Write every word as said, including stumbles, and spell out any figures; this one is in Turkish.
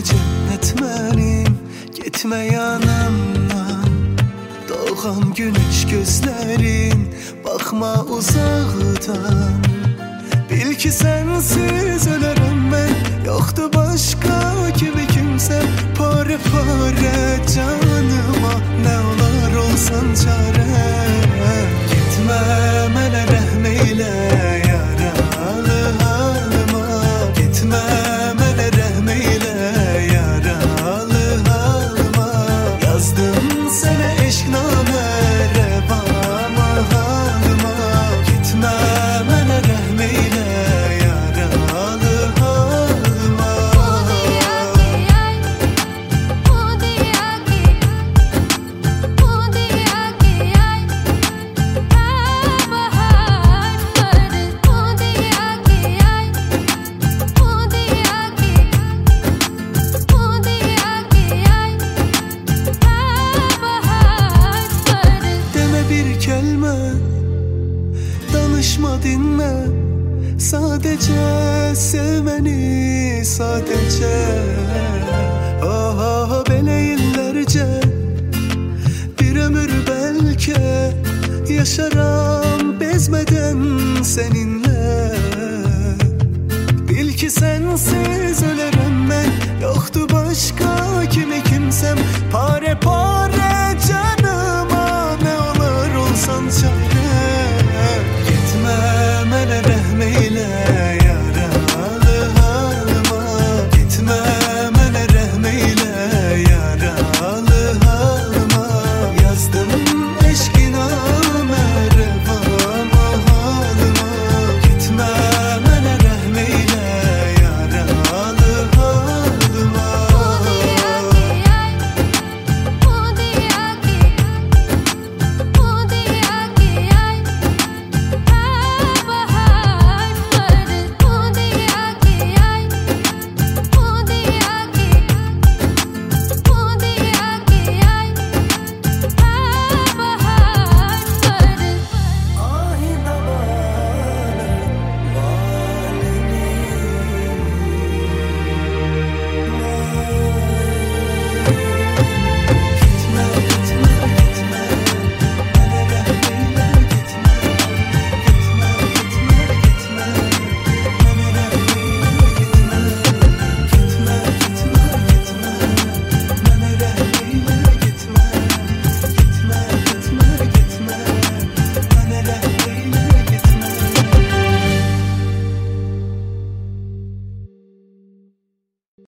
cennet mənim, getmə yanımdan. Doğan güneş gözlerin, bakma uzaktan. Bil ki sensiz ölerim ben, yoktu başka kimi kimse. Pare pare canıma, ne olar olsan çare. Gitme mənə rəhm eylə yaralı halıma. Gitme mənə rəhm eylə yaralı halıma. Yazdım sənə eşqnamə rəvama halıma. Gitme mənə rəhm eylə yaralı halıma. Deme bir kelime, danışma dinme. Sadece sevmeni, sadece. Ah ah belə illərcə, bir ömür belki yaşaram bezmeden seninle. Bil ki sensiz ölerim ben, yoktu başka kimi kimsem. Pare pare